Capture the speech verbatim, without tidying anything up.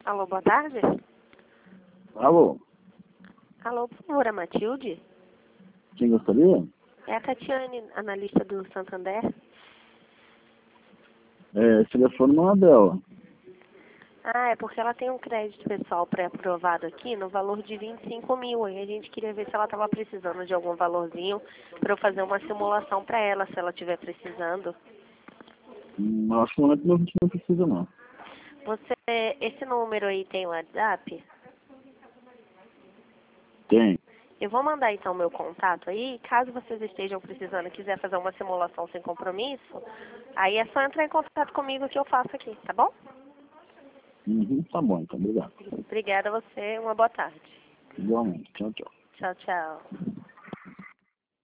Alô, boa tarde. Alô, Alô, por favor, a Matilde? quem gostaria? É a Tatiane, analista do Santander. É, esse telefone não é dela. Ah, é porque ela tem um crédito pessoal pré-aprovado aqui no valor de vinte e cinco mil. E a gente queria ver se ela estava precisando de algum valorzinho para eu fazer uma simulação para ela, se ela estiver precisando. Hum, acho que no momento a gente não precisa, não. Você, esse número aí tem WhatsApp? Tem. Eu vou mandar então meu contato aí, caso vocês estejam precisando e quiser fazer uma simulação sem compromisso, aí é só entrar em contato comigo que eu faço aqui, tá bom? Uhum, tá bom, então, obrigado. Obrigada a você, uma boa tarde. Igualmente. Tchau, tchau. Tchau, tchau.